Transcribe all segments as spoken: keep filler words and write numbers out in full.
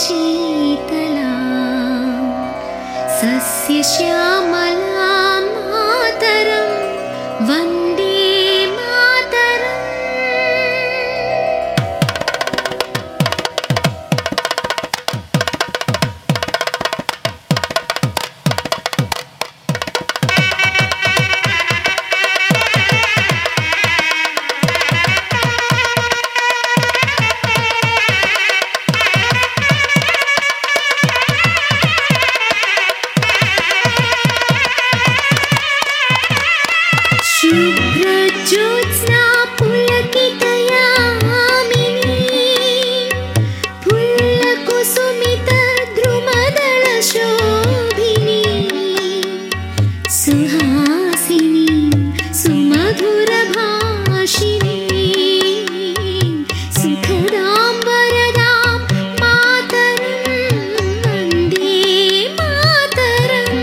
शीतला सस्यश्यामला मातरं वन्दे मातरम्। शुभ्रज्योत्स्ना पुलकितयामिनी फुल्लकुसुमितद्रुमदलशोभिनी सुहासिनी सुमधुरभाषिणी सुखदां वरदां मातरं वन्दे मातरम्।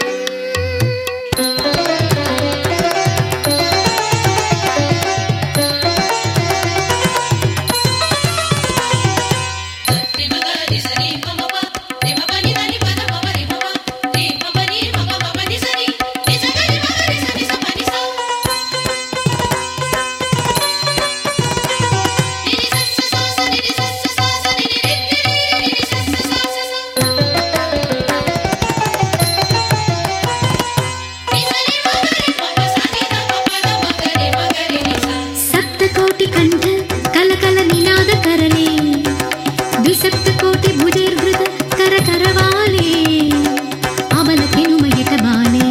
सप्तकोटि कंठ कलकल निनाद करले द्विसप्तकोटि भुजैर्धृत कर करवाले अबल केनुमयट बाले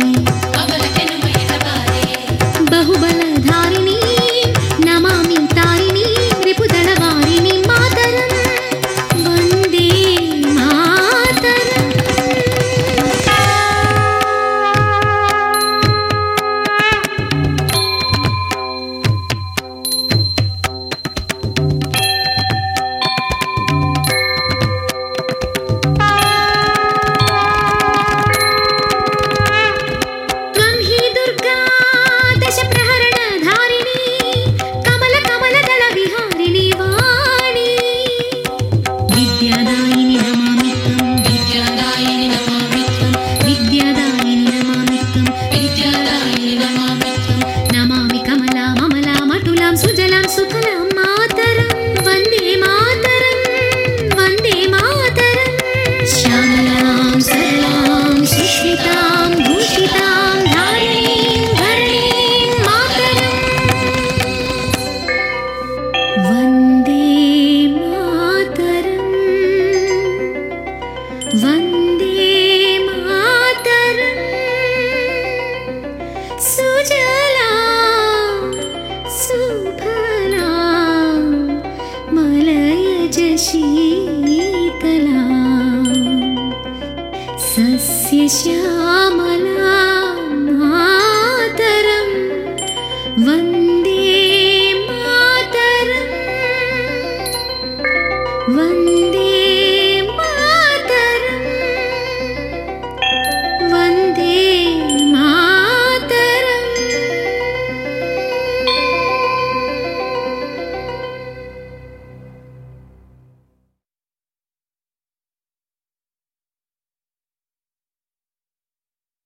बहुबलधारिणी नमामि तारिणी रिपुदलवारिणी मातरं वन्दे मातरम्। त्वं हि दुर्गा दशप्रहरणधारिणी कमल कमलदलविहारिणी वाणी विद्यादायिनी नमामि त्वं विद्यादायिनी नमामि त्वं विद्यादायिनी नमामि त्वं विद्यादायिनी नमामि त्वं नमामि कमलां ममलां अटुलां सुजलां सुफलां मातरं वन्दे मातरं वन्दे मातरं। श्यामलां सरलां सुष्मितां भूषितां धारिणीं धरणीं मातरं वन्दे मातरं वन्दे मातरं। सुजलां सुफलां मलयज शीतलां सस्यश्यामला मातरं वन्दे मातरं वन्दे